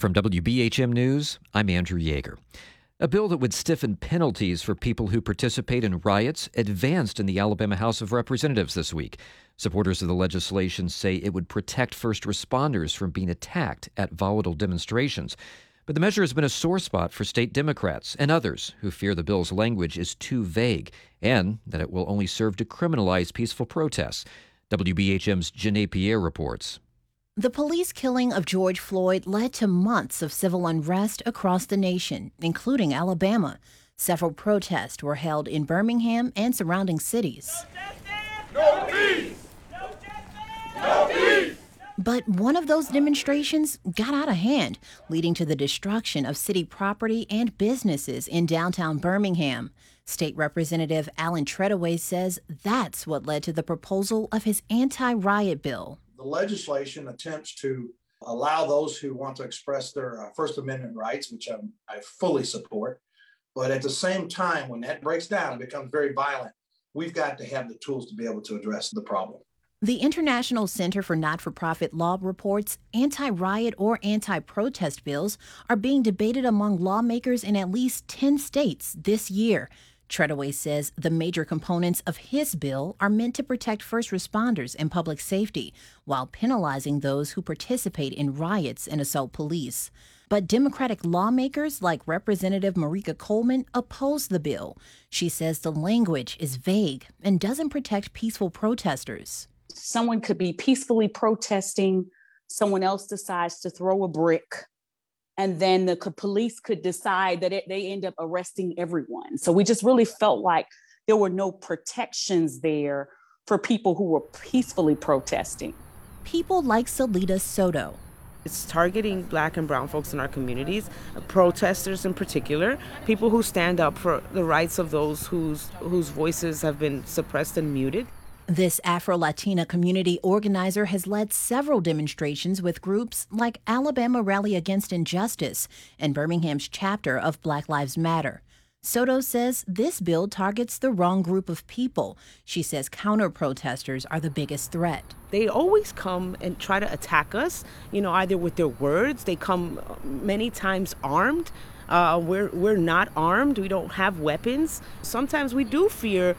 From WBHM News, I'm Andrew Yeager. A bill that would stiffen penalties for people who participate in riots advanced in the Alabama House of Representatives this week. Supporters of the legislation say it would protect first responders from being attacked at volatile demonstrations. But the measure has been a sore spot for state Democrats and others who fear the bill's language is too vague and that it will only serve to criminalize peaceful protests. WBHM's Janae Pierre reports. The police killing of George Floyd led to months of civil unrest across the nation, including Alabama. Several protests were held in Birmingham and surrounding cities. No peace! No peace! But one of those demonstrations got out of hand, leading to the destruction of city property and businesses in downtown Birmingham. State Representative Alan Treadaway says that's what led to the proposal of his anti-riot bill. The legislation attempts to allow those who want to express their First Amendment rights, which I fully support. But at the same time, when that breaks down and becomes very violent, we've got to have the tools to be able to address the problem. The International Center for Not-for-Profit Law reports anti-riot or anti-protest bills are being debated among lawmakers in at least 10 states this year. Treadaway says the major components of his bill are meant to protect first responders and public safety while penalizing those who participate in riots and assault police. But Democratic lawmakers like Representative Marika Coleman oppose the bill. She says the language is vague and doesn't protect peaceful protesters. Someone could be peacefully protesting, someone else decides to throw a brick, and then the police could decide that they end up arresting everyone. So we just really felt like there were no protections there for people who were peacefully protesting. People like Salita Soto. It's targeting Black and brown folks in our communities, protesters in particular, people who stand up for the rights of those whose voices have been suppressed and muted. This Afro-Latina community organizer has led several demonstrations with groups like Alabama Rally Against Injustice and Birmingham's chapter of Black Lives Matter. Soto says this bill targets the wrong group of people. She says counter-protesters are the biggest threat. They always come and try to attack us, either with their words. They come many times armed. We're not armed. We don't have weapons. Sometimes we do fear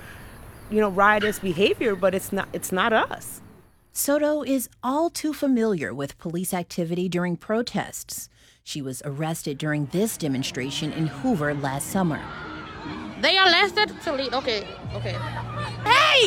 riotous behavior, but it's not us. Soto is all too familiar with police activity during protests. She was arrested during this demonstration in Hoover last summer. They arrested Salita. Okay. Hey!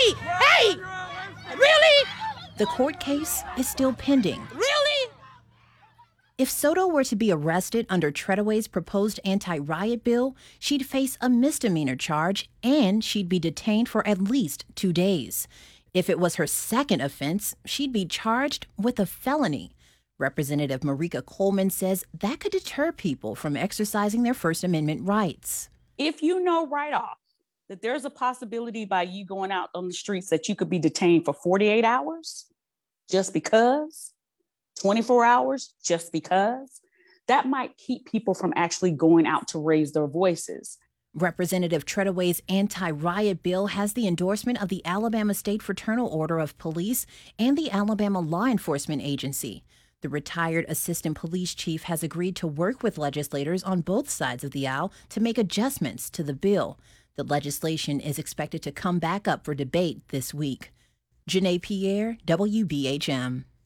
Really? The court case is still pending. Really? If Soto were to be arrested under Treadaway's proposed anti-riot bill, she'd face a misdemeanor charge and she'd be detained for at least 2 days. If it was her second offense, she'd be charged with a felony. Representative Marika Coleman says that could deter people from exercising their First Amendment rights. If you know right off that there's a possibility by you going out on the streets that you could be detained for 48 hours just because, 24 hours just because, that might keep people from actually going out to raise their voices. Representative Treadaway's anti-riot bill has the endorsement of the Alabama State Fraternal Order of Police and the Alabama Law Enforcement Agency. The retired assistant police chief has agreed to work with legislators on both sides of the aisle to make adjustments to the bill. The legislation is expected to come back up for debate this week. Janae Pierre, WBHM.